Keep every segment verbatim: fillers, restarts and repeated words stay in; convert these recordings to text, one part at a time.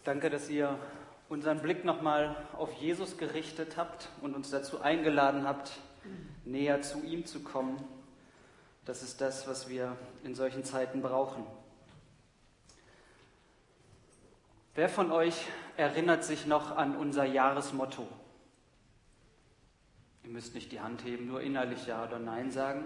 Danke, dass ihr unseren Blick nochmal auf Jesus gerichtet habt und uns dazu eingeladen habt, näher zu ihm zu kommen. Das ist das, was wir in solchen Zeiten brauchen. Wer von euch erinnert sich noch an unser Jahresmotto? Ihr müsst nicht die Hand heben, nur innerlich Ja oder Nein sagen.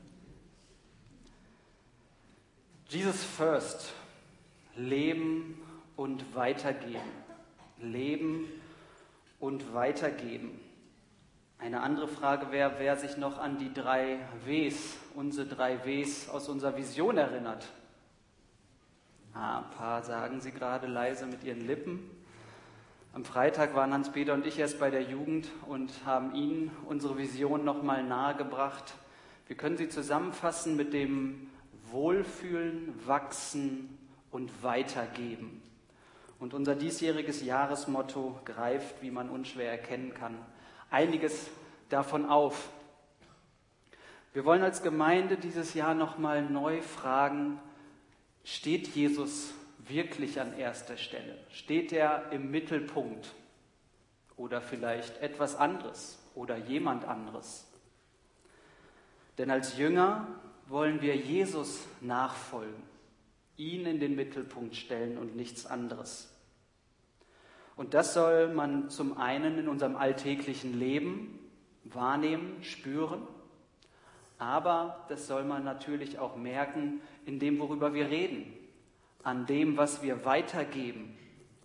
Jesus first. Leben und weitergeben. Leben und weitergeben. Eine andere Frage wäre, wer sich noch an die drei Ws, unsere drei Ws aus unserer Vision erinnert. Ah, ein paar sagen sie gerade leise mit ihren Lippen. Am Freitag waren Hans-Peter und ich erst bei der Jugend und haben ihnen unsere Vision nochmal nahegebracht. Wir können sie zusammenfassen mit dem Wohlfühlen, Wachsen und Weitergeben. Und unser diesjähriges Jahresmotto greift, wie man unschwer erkennen kann, einiges davon auf. Wir wollen als Gemeinde dieses Jahr nochmal neu fragen, steht Jesus wirklich an erster Stelle? Steht er im Mittelpunkt? Oder vielleicht etwas anderes oder jemand anderes? Denn als Jünger wollen wir Jesus nachfolgen, ihn in den Mittelpunkt stellen und nichts anderes. Und das soll man zum einen in unserem alltäglichen Leben wahrnehmen, spüren, aber das soll man natürlich auch merken in dem, worüber wir reden, an dem, was wir weitergeben.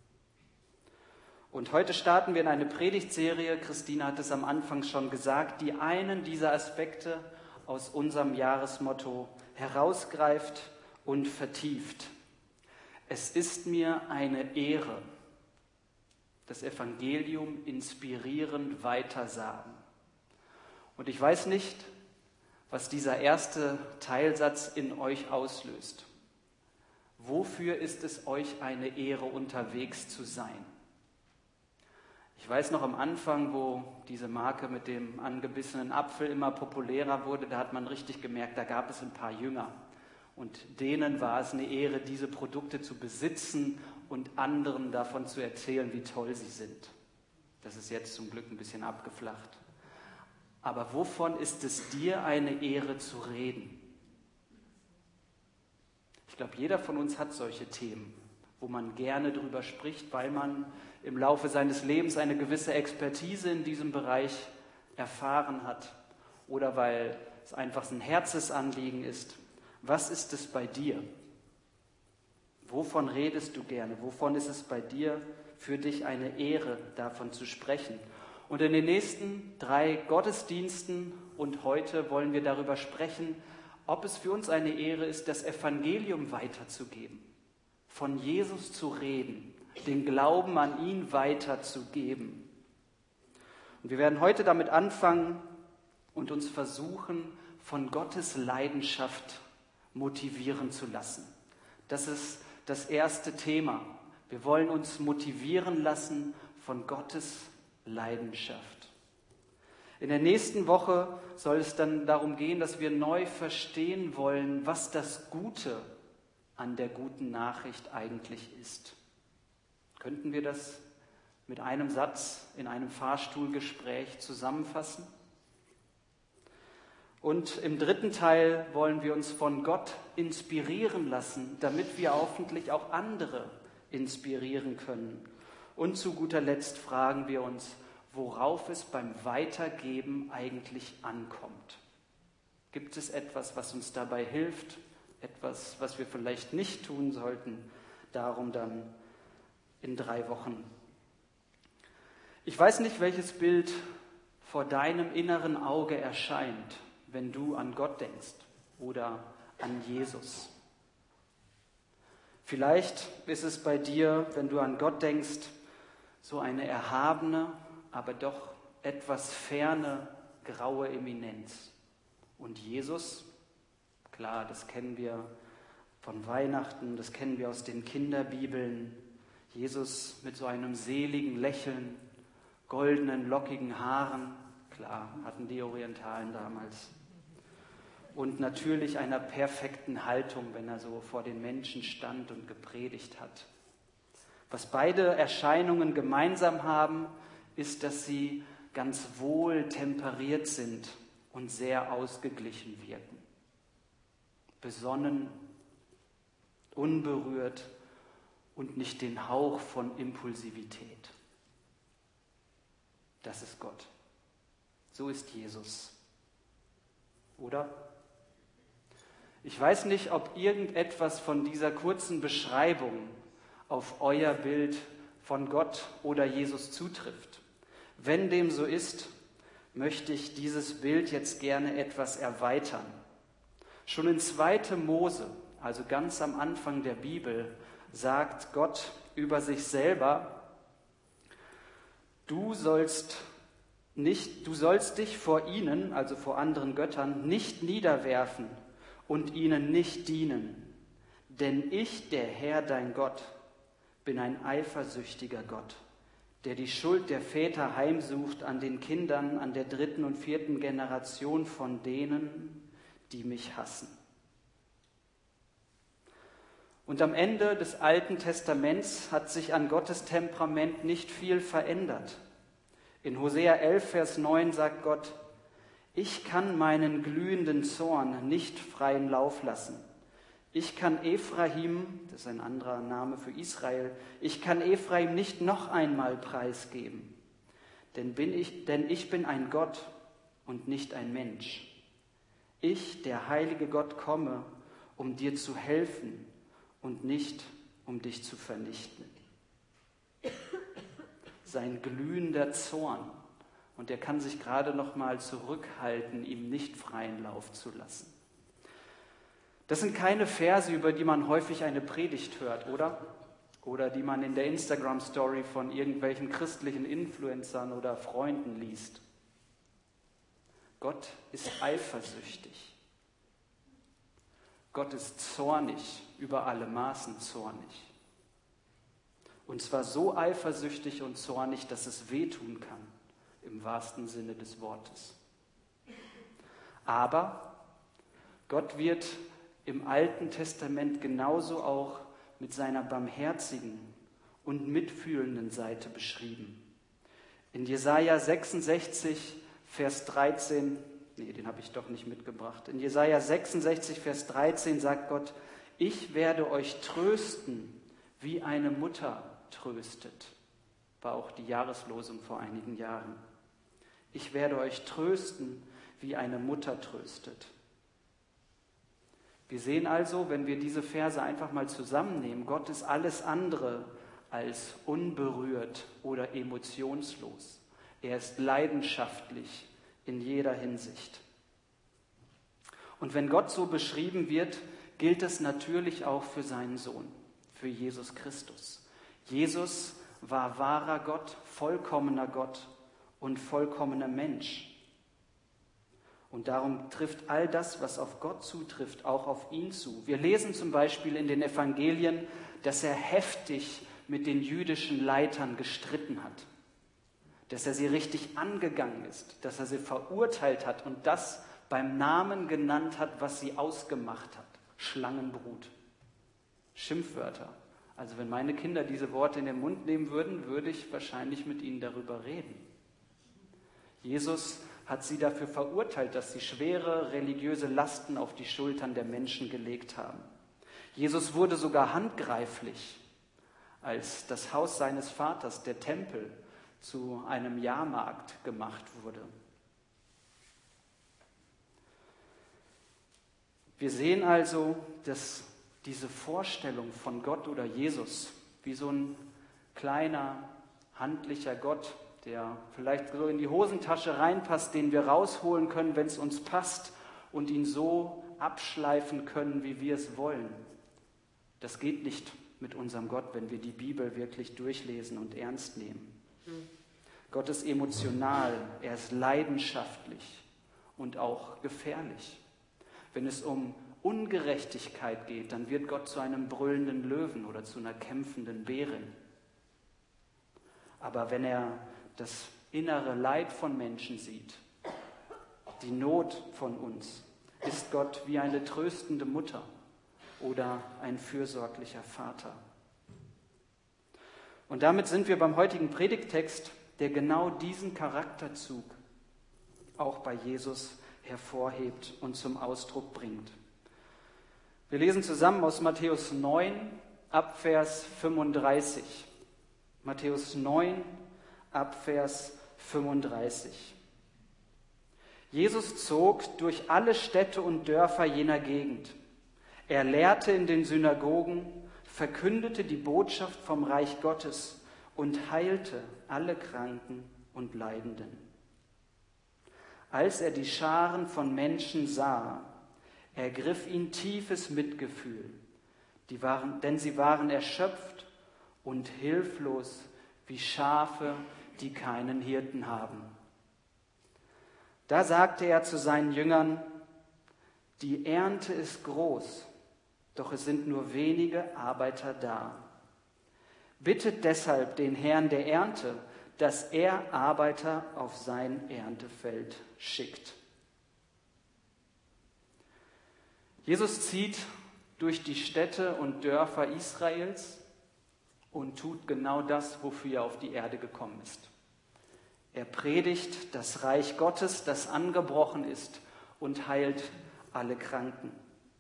Und heute starten wir in eine Predigtserie, Christine hat es am Anfang schon gesagt, die einen dieser Aspekte aus unserem Jahresmotto herausgreift und vertieft. Es ist mir eine Ehre, das Evangelium inspirierend weitersagen. Und ich weiß nicht, was dieser erste Teilsatz in euch auslöst. Wofür ist es euch eine Ehre, unterwegs zu sein? Ich weiß noch am Anfang, wo diese Marke mit dem angebissenen Apfel immer populärer wurde, da hat man richtig gemerkt, da gab es ein paar Jünger. Und denen war es eine Ehre, diese Produkte zu besitzen und anderen davon zu erzählen, wie toll sie sind. Das ist jetzt zum Glück ein bisschen abgeflacht. Aber wovon ist es dir eine Ehre zu reden? Ich glaube, jeder von uns hat solche Themen, wo man gerne drüber spricht, weil man im Laufe seines Lebens eine gewisse Expertise in diesem Bereich erfahren hat oder weil es einfach ein Herzensanliegen ist. Was ist es bei dir? Wovon redest du gerne? Wovon ist es bei dir für dich eine Ehre, davon zu sprechen? Und in den nächsten drei Gottesdiensten und heute wollen wir darüber sprechen, ob es für uns eine Ehre ist, das Evangelium weiterzugeben, von Jesus zu reden, den Glauben an ihn weiterzugeben. Und wir werden heute damit anfangen und uns versuchen, von Gottes Leidenschaft motivieren zu lassen. Das ist das erste Thema. Wir wollen uns motivieren lassen von Gottes Leidenschaft. In der nächsten Woche soll es dann darum gehen, dass wir neu verstehen wollen, was das Gute an der guten Nachricht eigentlich ist. Könnten wir das mit einem Satz in einem Fahrstuhlgespräch zusammenfassen? Und im dritten Teil wollen wir uns von Gott inspirieren lassen, damit wir hoffentlich auch andere inspirieren können. Und zu guter Letzt fragen wir uns, worauf es beim Weitergeben eigentlich ankommt. Gibt es etwas, was uns dabei hilft? Etwas, was wir vielleicht nicht tun sollten? Darum dann in drei Wochen. Ich weiß nicht, welches Bild vor deinem inneren Auge erscheint, wenn du an Gott denkst oder an Jesus. Vielleicht ist es bei dir, wenn du an Gott denkst, so eine erhabene, aber doch etwas ferne, graue Eminenz. Und Jesus, klar, das kennen wir von Weihnachten, das kennen wir aus den Kinderbibeln. Jesus mit so einem seligen Lächeln, goldenen, lockigen Haaren, klar, hatten die Orientalen damals. Und natürlich einer perfekten Haltung, wenn er so vor den Menschen stand und gepredigt hat. Was beide Erscheinungen gemeinsam haben, ist, dass sie ganz wohl temperiert sind und sehr ausgeglichen wirken. Besonnen, unberührt und nicht den Hauch von Impulsivität. Das ist Gott. So ist Jesus. Oder? Ich weiß nicht, ob irgendetwas von dieser kurzen Beschreibung auf euer Bild von Gott oder Jesus zutrifft. Wenn dem so ist, möchte ich dieses Bild jetzt gerne etwas erweitern. Schon in zweiter Mose, also ganz am Anfang der Bibel, sagt Gott über sich selber: Du sollst nicht, du sollst dich vor ihnen, also vor anderen Göttern, nicht niederwerfen und ihnen nicht dienen. Denn ich, der Herr, dein Gott, bin ein eifersüchtiger Gott, der die Schuld der Väter heimsucht an den Kindern, an der dritten und vierten Generation von denen, die mich hassen. Und am Ende des Alten Testaments hat sich an Gottes Temperament nicht viel verändert. In Hosea elf, Vers neun sagt Gott: Ich kann meinen glühenden Zorn nicht freien Lauf lassen. Ich kann Ephraim, das ist ein anderer Name für Israel, ich kann Ephraim nicht noch einmal preisgeben. Denn, bin ich, denn ich bin ein Gott und nicht ein Mensch. Ich, der heilige Gott, komme, um dir zu helfen und nicht, um dich zu vernichten. Sein glühender Zorn. Und er kann sich gerade noch mal zurückhalten, ihm nicht freien Lauf zu lassen. Das sind keine Verse, über die man häufig eine Predigt hört, oder? Oder die man in der Instagram-Story von irgendwelchen christlichen Influencern oder Freunden liest. Gott ist eifersüchtig. Gott ist zornig, über alle Maßen zornig. Und zwar so eifersüchtig und zornig, dass es wehtun kann, im wahrsten Sinne des Wortes. Aber Gott wird im Alten Testament genauso auch mit seiner barmherzigen und mitfühlenden Seite beschrieben. In Jesaja sechsundsechzig, Vers dreizehn, nee, den habe ich doch nicht mitgebracht. In Jesaja sechsundsechzig, Vers dreizehn sagt Gott: Ich werde euch trösten, wie eine Mutter tröstet. War auch die Jahreslosung vor einigen Jahren. Ich werde euch trösten, wie eine Mutter tröstet. Wir sehen also, wenn wir diese Verse einfach mal zusammennehmen, Gott ist alles andere als unberührt oder emotionslos. Er ist leidenschaftlich in jeder Hinsicht. Und wenn Gott so beschrieben wird, gilt es natürlich auch für seinen Sohn, für Jesus Christus. Jesus war wahrer Gott, vollkommener Gott und vollkommener Mensch. Und darum trifft all das, was auf Gott zutrifft, auch auf ihn zu. Wir lesen zum Beispiel in den Evangelien, dass er heftig mit den jüdischen Leitern gestritten hat, dass er sie richtig angegangen ist, dass er sie verurteilt hat und das beim Namen genannt hat, was sie ausgemacht hat. Schlangenbrut, Schimpfwörter. Also wenn meine Kinder diese Worte in den Mund nehmen würden, würde ich wahrscheinlich mit ihnen darüber reden. Jesus hat sie dafür verurteilt, dass sie schwere religiöse Lasten auf die Schultern der Menschen gelegt haben. Jesus wurde sogar handgreiflich, als das Haus seines Vaters, der Tempel, zu einem Jahrmarkt gemacht wurde. Wir sehen also, dass diese Vorstellung von Gott oder Jesus wie so ein kleiner, handlicher Gott, der vielleicht so in die Hosentasche reinpasst, den wir rausholen können, wenn es uns passt und ihn so abschleifen können, wie wir es wollen. Das geht nicht mit unserem Gott, wenn wir die Bibel wirklich durchlesen und ernst nehmen. Mhm. Gott ist emotional, er ist leidenschaftlich und auch gefährlich. Wenn es um Ungerechtigkeit geht, dann wird Gott zu einem brüllenden Löwen oder zu einer kämpfenden Bärin. Aber wenn er das innere Leid von Menschen sieht, die Not von uns, ist Gott wie eine tröstende Mutter oder ein fürsorglicher Vater. Und damit sind wir beim heutigen Predigttext, der genau diesen Charakterzug auch bei Jesus hervorhebt und zum Ausdruck bringt. Wir lesen zusammen aus Matthäus neun, ab Vers fünfunddreißig. Matthäus neun, ab Vers fünfunddreißig. Jesus zog durch alle Städte und Dörfer jener Gegend. Er lehrte in den Synagogen, verkündete die Botschaft vom Reich Gottes und heilte alle Kranken und Leidenden. Als er die Scharen von Menschen sah, ergriff ihn tiefes Mitgefühl, die waren, denn sie waren erschöpft und hilflos wie Schafe, die keinen Hirten haben. Da sagte er zu seinen Jüngern: Die Ernte ist groß, doch es sind nur wenige Arbeiter da. Bittet deshalb den Herrn der Ernte, dass er Arbeiter auf sein Erntefeld schickt. Jesus zieht durch die Städte und Dörfer Israels und tut genau das, wofür er auf die Erde gekommen ist. Er predigt das Reich Gottes, das angebrochen ist, und heilt alle Kranken.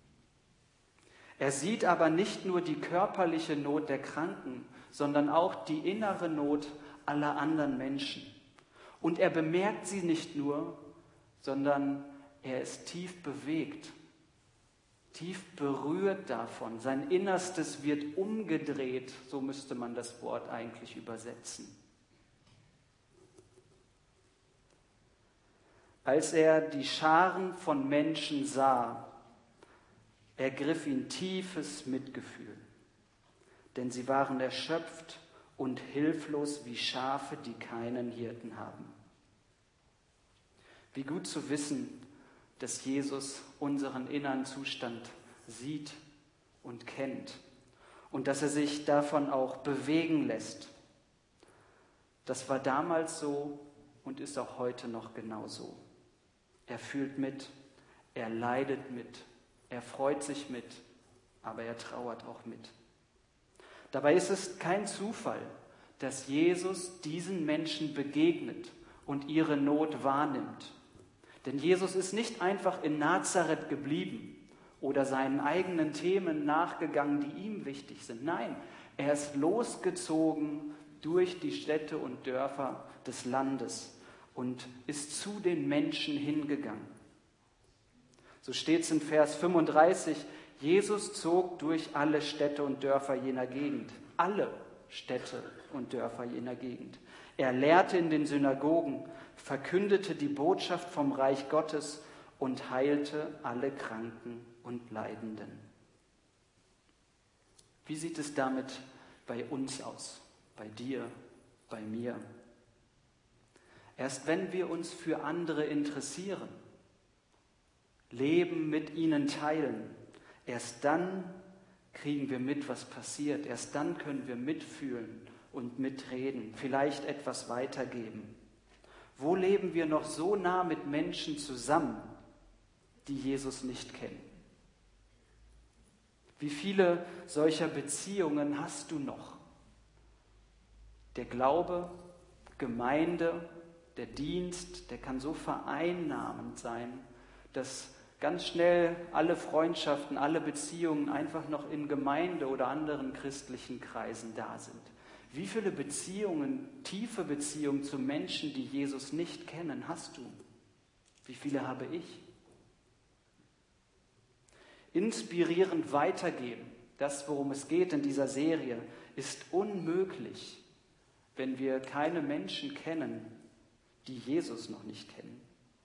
Er sieht aber nicht nur die körperliche Not der Kranken, sondern auch die innere Not aller anderen Menschen. Und er bemerkt sie nicht nur, sondern er ist tief bewegt, tief berührt davon. Sein Innerstes wird umgedreht, so müsste man das Wort eigentlich übersetzen. Als er die Scharen von Menschen sah, ergriff ihn tiefes Mitgefühl, denn sie waren erschöpft und hilflos wie Schafe, die keinen Hirten haben. Wie gut zu wissen, dass Jesus unseren inneren Zustand sieht und kennt und dass er sich davon auch bewegen lässt. Das war damals so und ist auch heute noch genauso. Er fühlt mit, er leidet mit, er freut sich mit, aber er trauert auch mit. Dabei ist es kein Zufall, dass Jesus diesen Menschen begegnet und ihre Not wahrnimmt. Denn Jesus ist nicht einfach in Nazareth geblieben oder seinen eigenen Themen nachgegangen, die ihm wichtig sind. Nein, er ist losgezogen durch die Städte und Dörfer des Landes und ist zu den Menschen hingegangen. So steht es in Vers fünfunddreißig, Jesus zog durch alle Städte und Dörfer jener Gegend. Alle Städte und Dörfer jener Gegend. Er lehrte in den Synagogen, verkündete die Botschaft vom Reich Gottes und heilte alle Kranken und Leidenden. Wie sieht es damit bei uns aus? Bei dir, bei mir? Erst wenn wir uns für andere interessieren, Leben mit ihnen teilen, erst dann kriegen wir mit, was passiert. Erst dann können wir mitfühlen und mitreden, vielleicht etwas weitergeben. Wo leben wir noch so nah mit Menschen zusammen, die Jesus nicht kennen? Wie viele solcher Beziehungen hast du noch? Der Glaube, Gemeinde, der Dienst, der kann so vereinnahmend sein, dass ganz schnell alle Freundschaften, alle Beziehungen einfach noch in Gemeinde oder anderen christlichen Kreisen da sind. Wie viele Beziehungen, tiefe Beziehungen zu Menschen, die Jesus nicht kennen, hast du? Wie viele habe ich? Inspirierend weitergeben, das, worum es geht in dieser Serie, ist unmöglich, wenn wir keine Menschen kennen, die Jesus noch nicht kennen.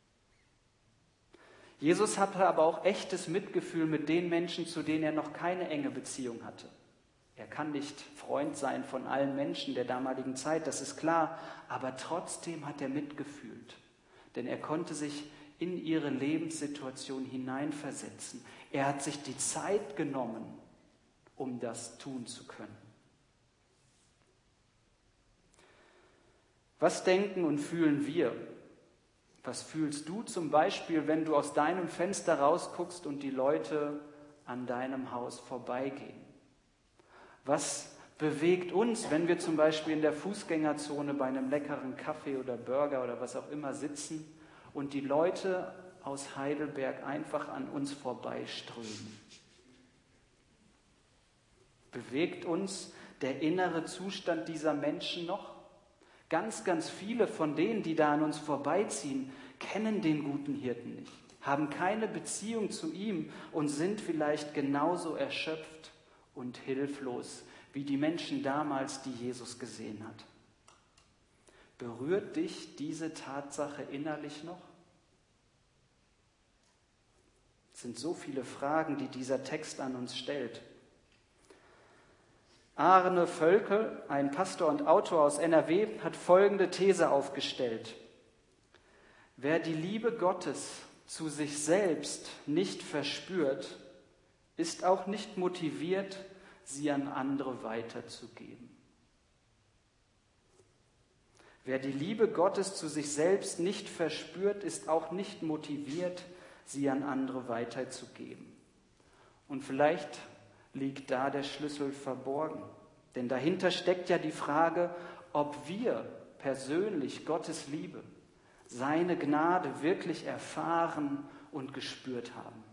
Jesus hatte aber auch echtes Mitgefühl mit den Menschen, zu denen er noch keine enge Beziehung hatte. Er kann nicht Freund sein von allen Menschen der damaligen Zeit, das ist klar, aber trotzdem hat er mitgefühlt, denn er konnte sich in ihre Lebenssituation hineinversetzen. Er hat sich die Zeit genommen, um das tun zu können. Was denken und fühlen wir? Was fühlst du zum Beispiel, wenn du aus deinem Fenster rausguckst und die Leute an deinem Haus vorbeigehen? Was Bewegt uns, wenn wir zum Beispiel in der Fußgängerzone bei einem leckeren Kaffee oder Burger oder was auch immer sitzen und die Leute aus Heidelberg einfach an uns vorbeiströmen? Bewegt uns der innere Zustand dieser Menschen noch? Ganz, ganz viele von denen, die da an uns vorbeiziehen, kennen den guten Hirten nicht, haben keine Beziehung zu ihm und sind vielleicht genauso erschöpft und hilflos wie die Menschen damals, die Jesus gesehen hat. Berührt dich diese Tatsache innerlich noch? Es sind so viele Fragen, die dieser Text an uns stellt. Arne Völkel, ein Pastor und Autor aus N R W, hat folgende These aufgestellt. Wer die Liebe Gottes zu sich selbst nicht verspürt, ist auch nicht motiviert, sie an andere weiterzugeben. Wer die Liebe Gottes zu sich selbst nicht verspürt, ist auch nicht motiviert, sie an andere weiterzugeben. Und vielleicht liegt da der Schlüssel verborgen. Denn dahinter steckt ja die Frage, ob wir persönlich Gottes Liebe, seine Gnade wirklich erfahren und gespürt haben.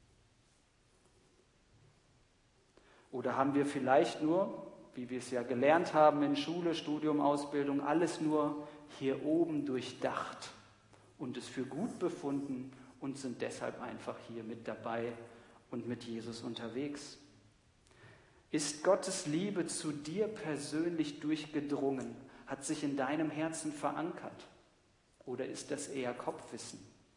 Oder haben wir vielleicht nur, wie wir es ja gelernt haben in Schule, Studium, Ausbildung, alles nur hier oben durchdacht und es für gut befunden und sind deshalb einfach hier mit dabei und mit Jesus unterwegs? Ist Gottes Liebe zu dir persönlich durchgedrungen, hat sich in deinem Herzen verankert? Oder ist das eher Kopfwissen?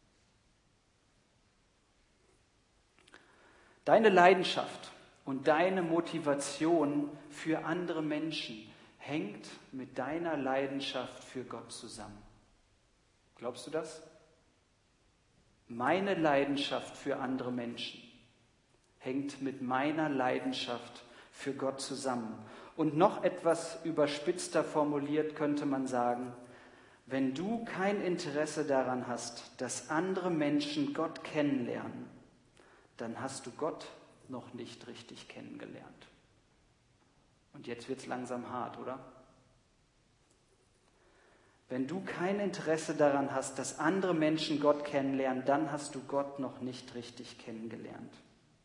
Deine Leidenschaft und deine Motivation für andere Menschen hängt mit deiner Leidenschaft für Gott zusammen. Glaubst du das? Meine Leidenschaft für andere Menschen hängt mit meiner Leidenschaft für Gott zusammen. Und noch etwas überspitzter formuliert könnte man sagen, wenn du kein Interesse daran hast, dass andere Menschen Gott kennenlernen, dann hast du Gott noch nicht richtig kennengelernt. Und jetzt wird es langsam hart, oder? Wenn du kein Interesse daran hast, dass andere Menschen Gott kennenlernen, dann hast du Gott noch nicht richtig kennengelernt.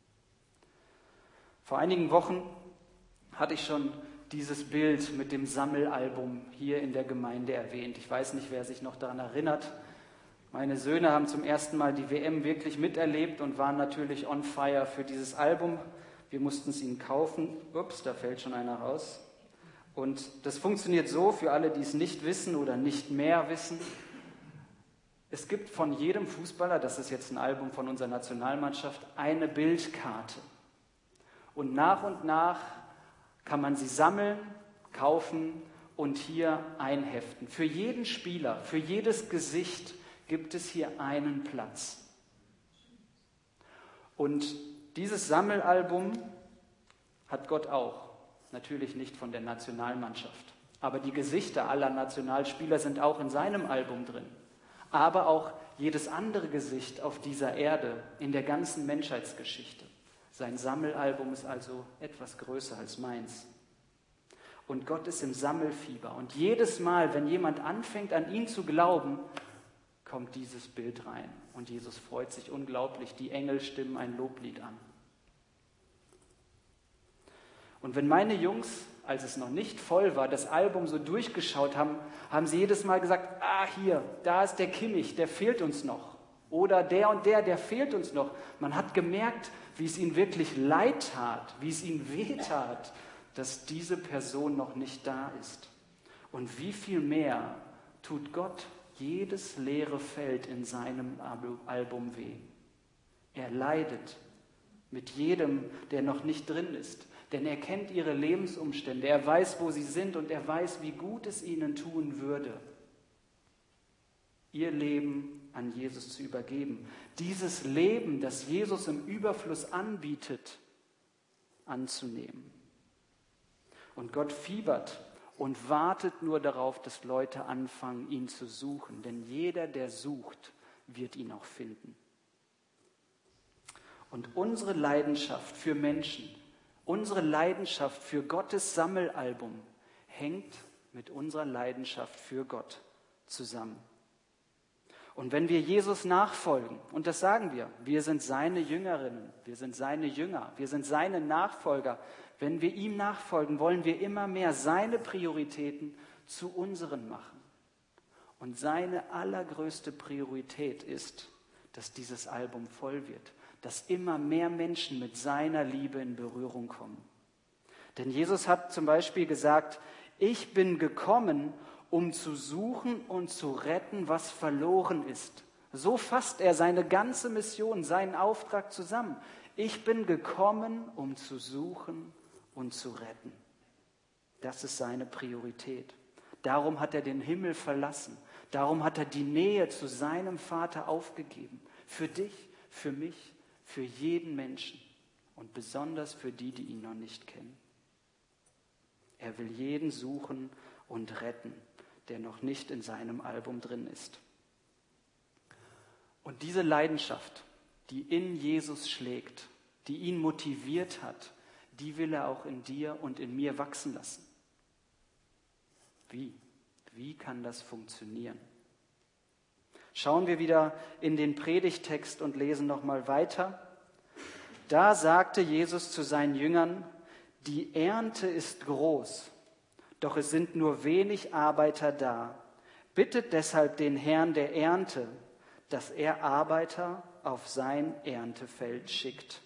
Vor einigen Wochen hatte ich schon dieses Bild mit dem Sammelalbum hier in der Gemeinde erwähnt. Ich weiß nicht, wer sich noch daran erinnert. Meine Söhne haben zum ersten Mal die W M wirklich miterlebt und waren natürlich on fire für dieses Album. Wir mussten es ihnen kaufen. Ups, da fällt schon einer raus. Und das funktioniert so, für alle, die es nicht wissen oder nicht mehr wissen. Es gibt von jedem Fußballer, das ist jetzt ein Album von unserer Nationalmannschaft, eine Bildkarte. Und nach und nach kann man sie sammeln, kaufen und hier einheften. Für jeden Spieler, für jedes Gesicht gibt es hier einen Platz. Und dieses Sammelalbum hat Gott auch. Natürlich nicht von der Nationalmannschaft. Aber die Gesichter aller Nationalspieler sind auch in seinem Album drin. Aber auch jedes andere Gesicht auf dieser Erde, in der ganzen Menschheitsgeschichte. Sein Sammelalbum ist also etwas größer als meins. Und Gott ist im Sammelfieber. Und jedes Mal, wenn jemand anfängt, an ihn zu glauben, kommt dieses Bild rein. Und Jesus freut sich unglaublich. Die Engel stimmen ein Loblied an. Und wenn meine Jungs, als es noch nicht voll war, das Album so durchgeschaut haben, haben sie jedes Mal gesagt, ah, hier, da ist der Kimmich, der fehlt uns noch. Oder der und der, der fehlt uns noch. Man hat gemerkt, wie es ihnen wirklich leid tat, wie es ihnen wehtat, dass diese Person noch nicht da ist. Und wie viel mehr tut Gott jedes leere Feld in seinem Album weh. Er leidet mit jedem, der noch nicht drin ist. Denn er kennt ihre Lebensumstände, er weiß, wo sie sind und er weiß, wie gut es ihnen tun würde, ihr Leben an Jesus zu übergeben. Dieses Leben, das Jesus im Überfluss anbietet, anzunehmen. Und Gott fiebert und wartet nur darauf, dass Leute anfangen, ihn zu suchen. Denn jeder, der sucht, wird ihn auch finden. Und unsere Leidenschaft für Menschen, Unsere Leidenschaft für Gottes Sammelalbum hängt mit unserer Leidenschaft für Gott zusammen. Und wenn wir Jesus nachfolgen, und das sagen wir, wir sind seine Jüngerinnen, wir sind seine Jünger, wir sind seine Nachfolger, wenn wir ihm nachfolgen, wollen wir immer mehr seine Prioritäten zu unseren machen. Und seine allergrößte Priorität ist, dass dieses Album voll wird, dass immer mehr Menschen mit seiner Liebe in Berührung kommen. Denn Jesus hat zum Beispiel gesagt, ich bin gekommen, um zu suchen und zu retten, was verloren ist. So fasst er seine ganze Mission, seinen Auftrag zusammen. Ich bin gekommen, um zu suchen und zu retten. Das ist seine Priorität. Darum hat er den Himmel verlassen. Darum hat er die Nähe zu seinem Vater aufgegeben. Für dich, für mich, für jeden Menschen und besonders für die, die ihn noch nicht kennen. Er will jeden suchen und retten, der noch nicht in seinem Album drin ist. Und diese Leidenschaft, die in Jesus schlägt, die ihn motiviert hat, die will er auch in dir und in mir wachsen lassen. Wie? Wie kann das funktionieren? Schauen wir wieder in den Predigttext und lesen nochmal weiter. Da sagte Jesus zu seinen Jüngern, die Ernte ist groß, doch es sind nur wenig Arbeiter da. Bittet deshalb den Herrn der Ernte, dass er Arbeiter auf sein Erntefeld schickt.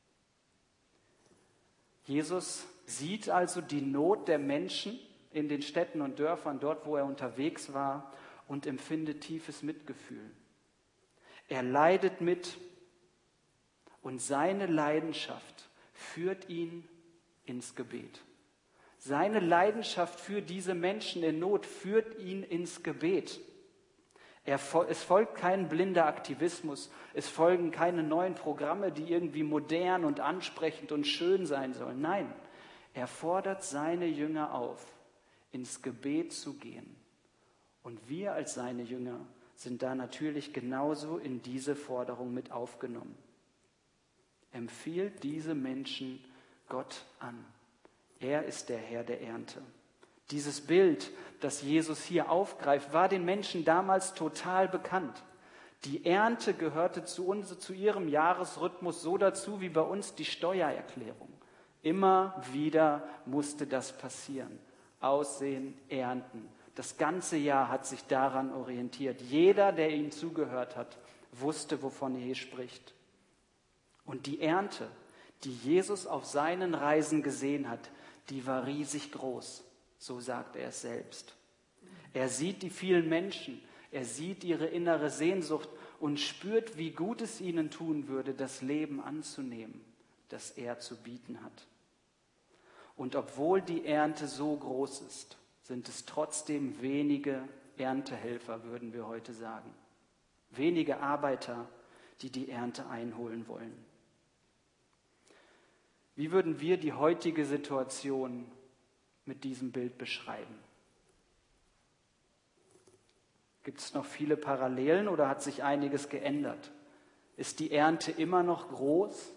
Jesus sieht also die Not der Menschen in den Städten und Dörfern, dort wo er unterwegs war, und empfindet tiefes Mitgefühl. Er leidet mit und seine Leidenschaft führt ihn ins Gebet. Seine Leidenschaft für diese Menschen in Not führt ihn ins Gebet. Er, es folgt kein blinder Aktivismus, es folgen keine neuen Programme, die irgendwie modern und ansprechend und schön sein sollen. Nein, er fordert seine Jünger auf, ins Gebet zu gehen. Und wir als seine Jünger sind da natürlich genauso in diese Forderung mit aufgenommen. Empfiehlt diese Menschen Gott an. Er ist der Herr der Ernte. Dieses Bild, das Jesus hier aufgreift, war den Menschen damals total bekannt. Die Ernte gehörte zu uns, zu ihrem Jahresrhythmus so dazu wie bei uns die Steuererklärung. Immer wieder musste das passieren. Aussehen, ernten. Das ganze Jahr hat sich daran orientiert. Jeder, der ihm zugehört hat, wusste, wovon er hier spricht. Und die Ernte, die Jesus auf seinen Reisen gesehen hat, die war riesig groß. So sagt er es selbst. Er sieht die vielen Menschen, er sieht ihre innere Sehnsucht und spürt, wie gut es ihnen tun würde, das Leben anzunehmen, das er zu bieten hat. Und obwohl die Ernte so groß ist, sind es trotzdem wenige Erntehelfer, würden wir heute sagen. Wenige Arbeiter, die die Ernte einholen wollen. Wie würden wir die heutige Situation mit diesem Bild beschreiben? Gibt es noch viele Parallelen oder hat sich einiges geändert? Ist die Ernte immer noch groß?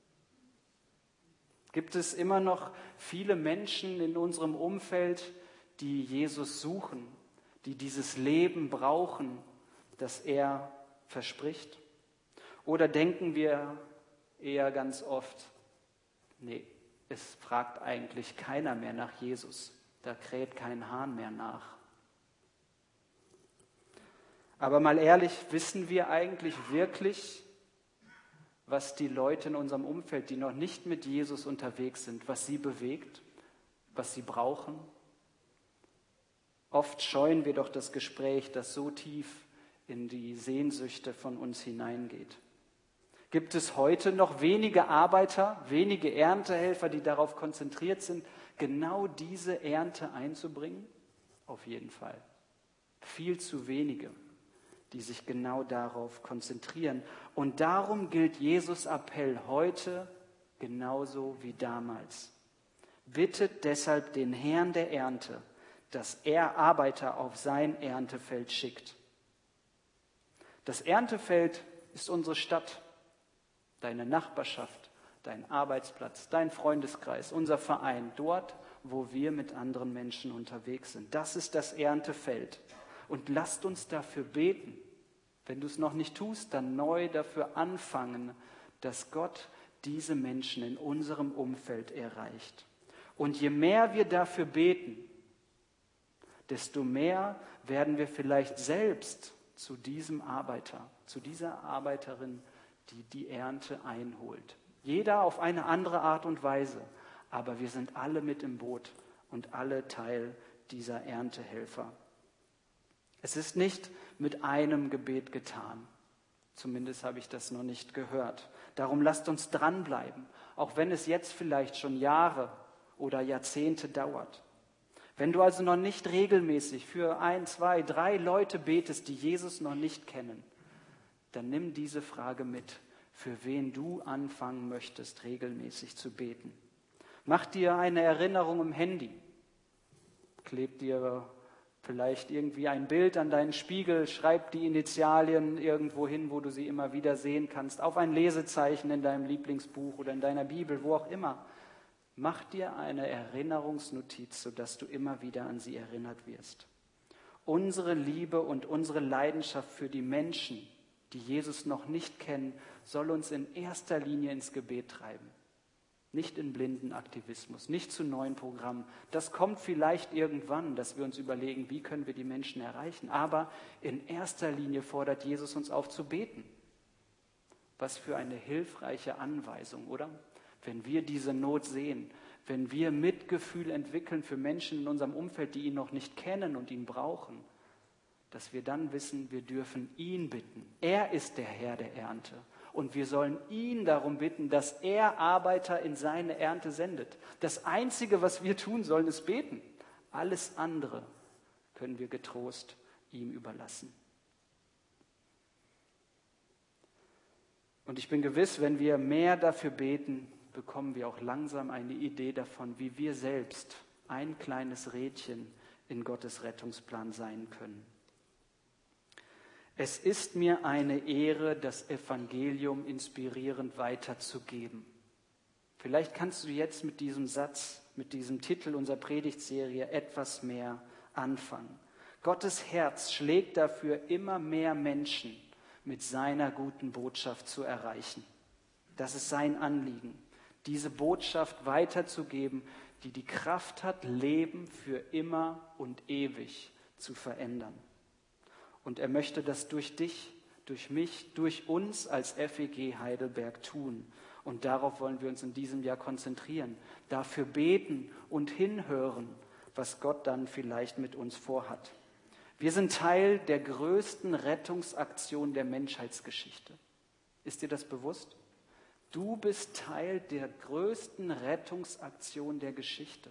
Gibt es immer noch viele Menschen in unserem Umfeld, die Jesus suchen, die dieses Leben brauchen, das er verspricht? Oder denken wir eher ganz oft, nee, es fragt eigentlich keiner mehr nach Jesus, da kräht kein Hahn mehr nach. Aber mal ehrlich, wissen wir eigentlich wirklich, was die Leute in unserem Umfeld, die noch nicht mit Jesus unterwegs sind, was sie bewegt, was sie brauchen? Oft scheuen wir doch das Gespräch, das so tief in die Sehnsüchte von uns hineingeht. Gibt es heute noch wenige Arbeiter, wenige Erntehelfer, die darauf konzentriert sind, genau diese Ernte einzubringen? Auf jeden Fall. Viel zu wenige, die sich genau darauf konzentrieren. Und darum gilt Jesus' Appell heute genauso wie damals. Bittet deshalb den Herrn der Ernte, dass er Arbeiter auf sein Erntefeld schickt. Das Erntefeld ist unsere Stadt, deine Nachbarschaft, dein Arbeitsplatz, dein Freundeskreis, unser Verein, dort, wo wir mit anderen Menschen unterwegs sind. Das ist das Erntefeld. Und lasst uns dafür beten. Wenn du es noch nicht tust, dann neu dafür anfangen, dass Gott diese Menschen in unserem Umfeld erreicht. Und je mehr wir dafür beten, desto mehr werden wir vielleicht selbst zu diesem Arbeiter, zu dieser Arbeiterin, die die Ernte einholt. Jeder auf eine andere Art und Weise, aber wir sind alle mit im Boot und alle Teil dieser Erntehelfer. Es ist nicht mit einem Gebet getan. Zumindest habe ich das noch nicht gehört. Darum lasst uns dranbleiben, auch wenn es jetzt vielleicht schon Jahre oder Jahrzehnte dauert. Wenn du also noch nicht regelmäßig für ein, zwei, drei Leute betest, die Jesus noch nicht kennen, dann nimm diese Frage mit, für wen du anfangen möchtest, regelmäßig zu beten. Mach dir eine Erinnerung im Handy. Kleb dir vielleicht irgendwie ein Bild an deinen Spiegel, schreib die Initialien irgendwo hin, wo du sie immer wieder sehen kannst, auf ein Lesezeichen in deinem Lieblingsbuch oder in deiner Bibel, wo auch immer. Mach dir eine Erinnerungsnotiz, sodass du immer wieder an sie erinnert wirst. Unsere Liebe und unsere Leidenschaft für die Menschen, die Jesus noch nicht kennen, soll uns in erster Linie ins Gebet treiben. Nicht in blinden Aktivismus, nicht zu neuen Programmen. Das kommt vielleicht irgendwann, dass wir uns überlegen, wie können wir die Menschen erreichen. Aber in erster Linie fordert Jesus uns auf zu beten. Was für eine hilfreiche Anweisung, oder? Wenn wir diese Not sehen, wenn wir Mitgefühl entwickeln für Menschen in unserem Umfeld, die ihn noch nicht kennen und ihn brauchen, dass wir dann wissen, wir dürfen ihn bitten. Er ist der Herr der Ernte. Und wir sollen ihn darum bitten, dass er Arbeiter in seine Ernte sendet. Das Einzige, was wir tun sollen, ist beten. Alles andere können wir getrost ihm überlassen. Und ich bin gewiss, wenn wir mehr dafür beten, bekommen wir auch langsam eine Idee davon, wie wir selbst ein kleines Rädchen in Gottes Rettungsplan sein können. Es ist mir eine Ehre, das Evangelium inspirierend weiterzugeben. Vielleicht kannst du jetzt mit diesem Satz, mit diesem Titel unserer Predigtserie etwas mehr anfangen. Gottes Herz schlägt dafür, immer mehr Menschen mit seiner guten Botschaft zu erreichen. Das ist sein Anliegen, diese Botschaft weiterzugeben, die die Kraft hat, Leben für immer und ewig zu verändern. Und er möchte das durch dich, durch mich, durch uns als F E G Heidelberg tun. Und darauf wollen wir uns in diesem Jahr konzentrieren, dafür beten und hinhören, was Gott dann vielleicht mit uns vorhat. Wir sind Teil der größten Rettungsaktion der Menschheitsgeschichte. Ist dir das bewusst? Du bist Teil der größten Rettungsaktion der Geschichte.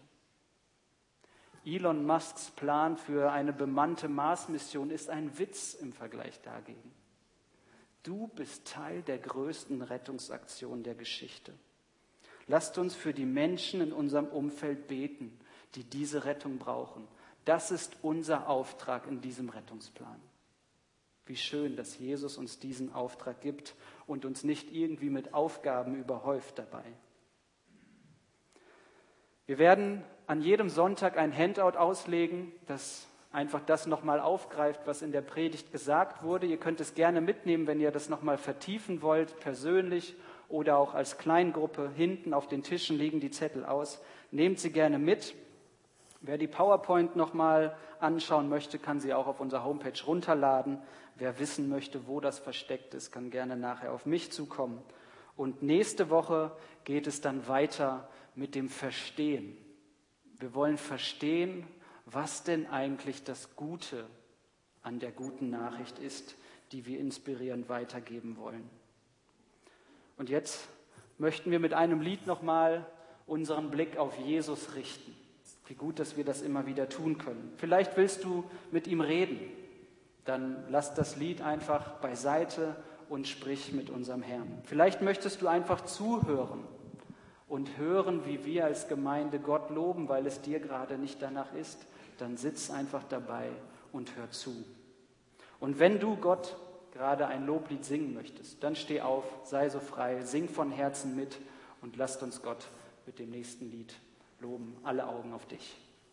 Elon Musks Plan für eine bemannte Mars-Mission ist ein Witz im Vergleich dagegen. Du bist Teil der größten Rettungsaktion der Geschichte. Lasst uns für die Menschen in unserem Umfeld beten, die diese Rettung brauchen. Das ist unser Auftrag in diesem Rettungsplan. Wie schön, dass Jesus uns diesen Auftrag gibt und uns nicht irgendwie mit Aufgaben überhäuft dabei. Wir werden an jedem Sonntag ein Handout auslegen, das einfach das nochmal aufgreift, was in der Predigt gesagt wurde. Ihr könnt es gerne mitnehmen, wenn ihr das nochmal vertiefen wollt, persönlich oder auch als Kleingruppe. Hinten auf den Tischen liegen die Zettel aus. Nehmt sie gerne mit. Wer die PowerPoint nochmal anschauen möchte, kann sie auch auf unserer Homepage runterladen. Wer wissen möchte, wo das versteckt ist, kann gerne nachher auf mich zukommen. Und nächste Woche geht es dann weiter mit dem Verstehen. Wir wollen verstehen, was denn eigentlich das Gute an der guten Nachricht ist, die wir inspirierend weitergeben wollen. Und jetzt möchten wir mit einem Lied nochmal unseren Blick auf Jesus richten. Wie gut, dass wir das immer wieder tun können. Vielleicht willst du mit ihm reden. Dann lass das Lied einfach beiseite und sprich mit unserem Herrn. Vielleicht möchtest du einfach zuhören und hören, wie wir als Gemeinde Gott loben, weil es dir gerade nicht danach ist. Dann sitz einfach dabei und hör zu. Und wenn du Gott gerade ein Loblied singen möchtest, dann steh auf, sei so frei, sing von Herzen mit und lasst uns Gott mit dem nächsten Lied loben. Alle Augen auf dich.